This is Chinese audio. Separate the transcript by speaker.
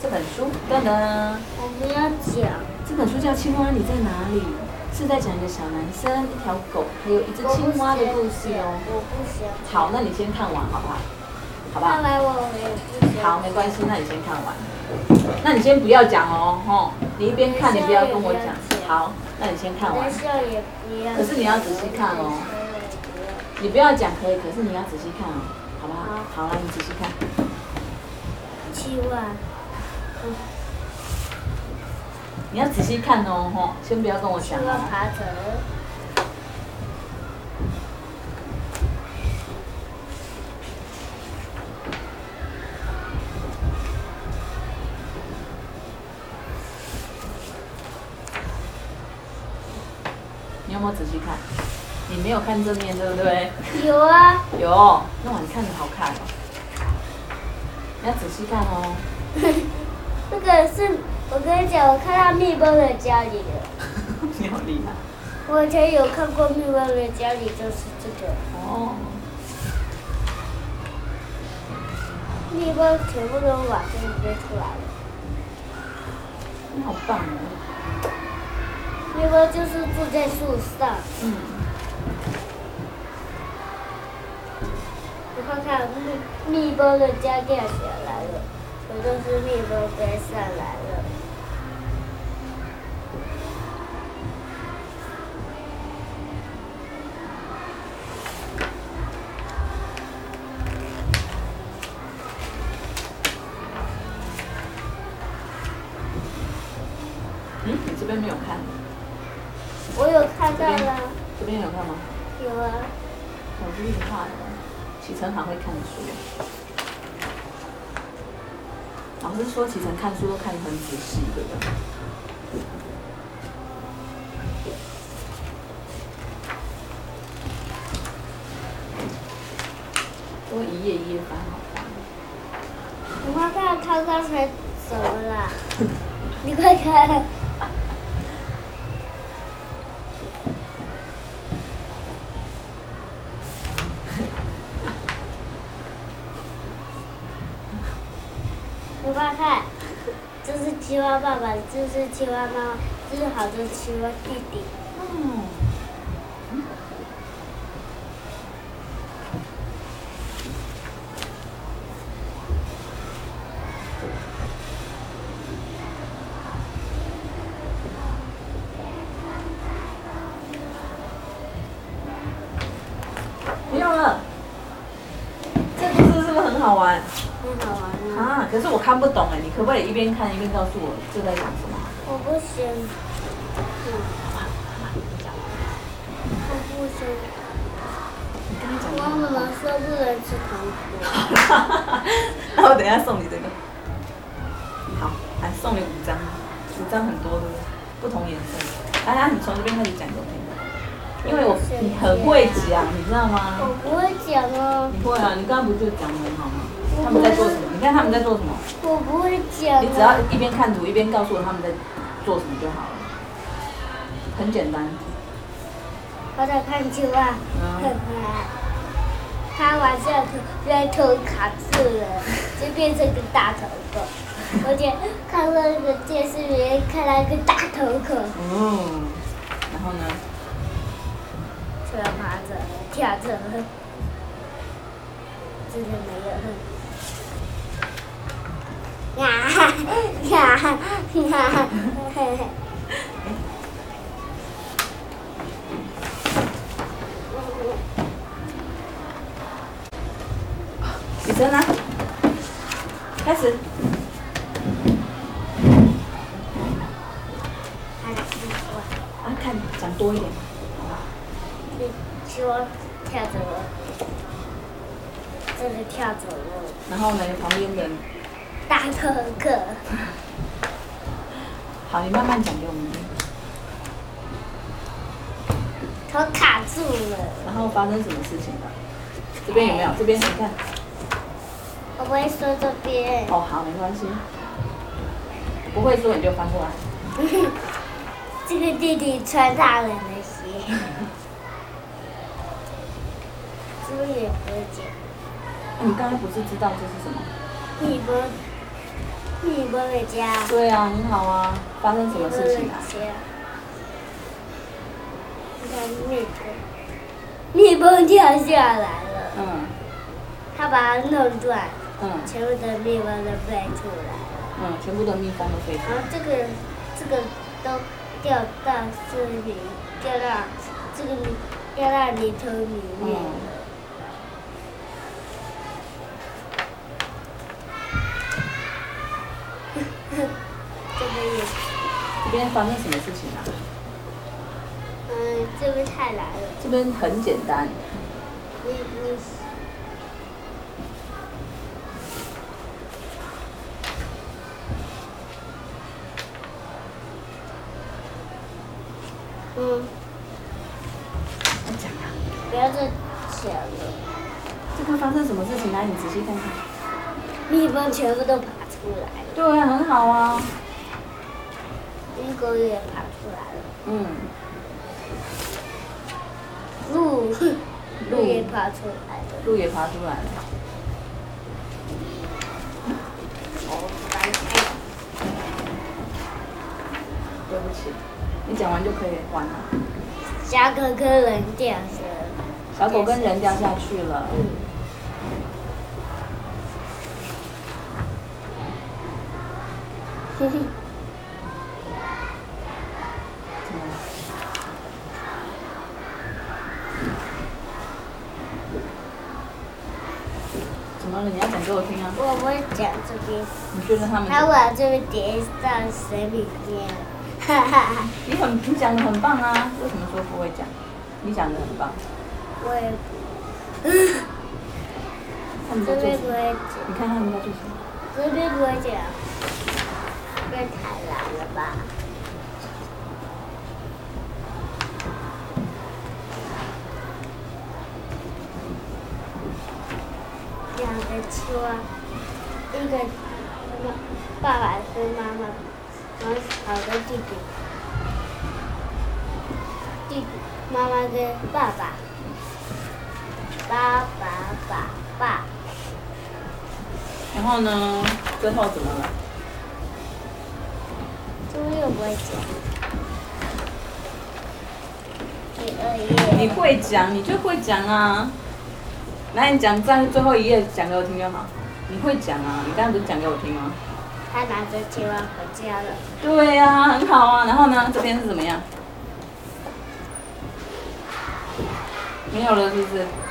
Speaker 1: 这本书，噔噔。
Speaker 2: 我不要讲。
Speaker 1: 这本书叫《青蛙你在哪里》，是在讲一个小男生、一条狗，还有一只青蛙的故事哦。
Speaker 2: 我不想。
Speaker 1: 好，那你先看完好不好？好不好？
Speaker 2: 看完我也不想。
Speaker 1: 好，没关系，那你先看完。那你先不要讲哦，吼，你一边看，你不要跟我讲。好，那你先看完。
Speaker 2: 笑也不要。
Speaker 1: 可是你要仔细看哦。你不要讲可以，可是你要仔细看哦，好不好？好，来你仔细看。
Speaker 2: 7万。
Speaker 1: 你要仔细看哦，吼，先不要跟我讲
Speaker 2: 7万
Speaker 1: 哦。
Speaker 2: 爬着。
Speaker 1: 你有没有仔细看？你没有看正面，对不对？
Speaker 2: 有啊。
Speaker 1: 有，那你看着好看哦。你要仔细看哦。
Speaker 2: 这个是，我跟你讲，我看到蜜蜂的家里了。
Speaker 1: 你好厉害。
Speaker 2: 我以前有看过蜜蜂的家里，就是这个。
Speaker 1: 哦。
Speaker 2: 蜜蜂全部都往这里飞出来了。
Speaker 1: 你好棒哦。
Speaker 2: 蜜蜂就是住在树上。
Speaker 1: 嗯。
Speaker 2: 然后看蜜蜂的家掉下来了，有的是蜜蜂飞上来了。
Speaker 1: 嗯，你这边没有看。
Speaker 2: 我有看到了。
Speaker 1: 这边有看吗？
Speaker 2: 有啊。
Speaker 1: 我是厉害的，启程好会看书。老师说启程看书都看得很仔细，对不对？都一页一页翻，好翻。
Speaker 2: 我妈看他刚才怎么啦？你快看。我爸看，这是青蛙爸爸，这是青蛙妈妈，这是好多青蛙弟弟。
Speaker 1: 嗯。不用了。这故事是不是很好玩？
Speaker 2: 很好玩啊。
Speaker 1: 啊，可是我看不懂哎，你可不可以一边看一边告诉我这在讲什么？
Speaker 2: 我不行。我不行。
Speaker 1: 你刚才讲。
Speaker 2: 妈妈说不能吃糖果。
Speaker 1: 那我等一下送你这个。好，来送你5张，5张很多的，不同颜色。来，你从这边开始讲给我听。因为你很会讲，你知道吗？
Speaker 2: 我不会讲哦。
Speaker 1: 你会啊，你刚刚不就讲得很好吗？他们在做什么？你看他们在做什么？
Speaker 2: 我不会讲。
Speaker 1: 你只要一边看图一边告诉我他们在做什么就好了，很简单。
Speaker 2: 我在看青蛙。他晚上头卡住了，就变成个大头狗。而且看那个电视里面看到一个大头狗。
Speaker 1: 嗯。然后呢？
Speaker 2: 出来爬着，跳着，真的没有。呀呀呀！
Speaker 1: 起身啦，开始。啊，看讲多一点。
Speaker 2: 青蛙跳走了，真的跳走了。
Speaker 1: 然后呢，旁边的
Speaker 2: 大头狗。
Speaker 1: 好，你慢慢讲给我们听。
Speaker 2: 头卡住了。
Speaker 1: 然后发生什么事情了？这边有没有？这边你看。
Speaker 2: 我不会说这边。
Speaker 1: 哦，好，没关系。不会说你就翻过来。
Speaker 2: 这个弟弟穿大人的鞋。猪也不会讲。
Speaker 1: 你刚才不是知道这是什么？
Speaker 2: 蜜蜂。 蜜蜂的家。
Speaker 1: 对啊，很好啊。发生什么事情啊？
Speaker 2: 你看蜜蜂掉下来了。
Speaker 1: 嗯。
Speaker 2: 他把它弄断。
Speaker 1: 嗯。
Speaker 2: 全部的蜜蜂都飞出来了。
Speaker 1: 嗯，全部的蜜蜂都飞出来。
Speaker 2: 然后这个都掉到这里，掉到泥土里面。
Speaker 1: 这边发生什么事情啊？
Speaker 2: 这边太难了。
Speaker 1: 这边很简单。讲啊！
Speaker 2: 不要再讲了。
Speaker 1: 这个发生什么事情啊？你仔细看看。
Speaker 2: 蜜蜂全部都爬出来了。
Speaker 1: 对啊，很好啊。
Speaker 2: 鱼狗也爬出来了。
Speaker 1: 嗯。
Speaker 2: 鹿也爬出来了。
Speaker 1: 鹿也爬出来了。对不起，你讲完就可以关了。
Speaker 2: 小狗跟人掉下了。
Speaker 1: 小狗跟人掉下去了。
Speaker 2: 哼哼。
Speaker 1: 怎么了？你要讲给我听啊！
Speaker 2: 我不会讲这边。
Speaker 1: 你觉得他们？
Speaker 2: 他把这边叠到水里面，哈哈。
Speaker 1: 你讲的很棒啊！为什么说不会讲？你讲的很棒。
Speaker 2: 我也不。这边不会讲。
Speaker 1: 你看他们在做什么？
Speaker 2: 这边不会讲。这太难了吧？两个青蛙，一个爸爸跟妈妈，然后好多弟弟，妈妈跟爸爸，爸。
Speaker 1: 然后呢？最后怎么了？
Speaker 2: 这边又不会讲。第2页。
Speaker 1: 你会讲，你就会讲啊。来，你讲在最后一页讲给我听就好。你会讲啊，你刚才不是讲给我听吗？
Speaker 2: 他拿着青蛙回家了。
Speaker 1: 对呀、啊，很好啊。然后呢，这边是怎么样？没有了，是不是？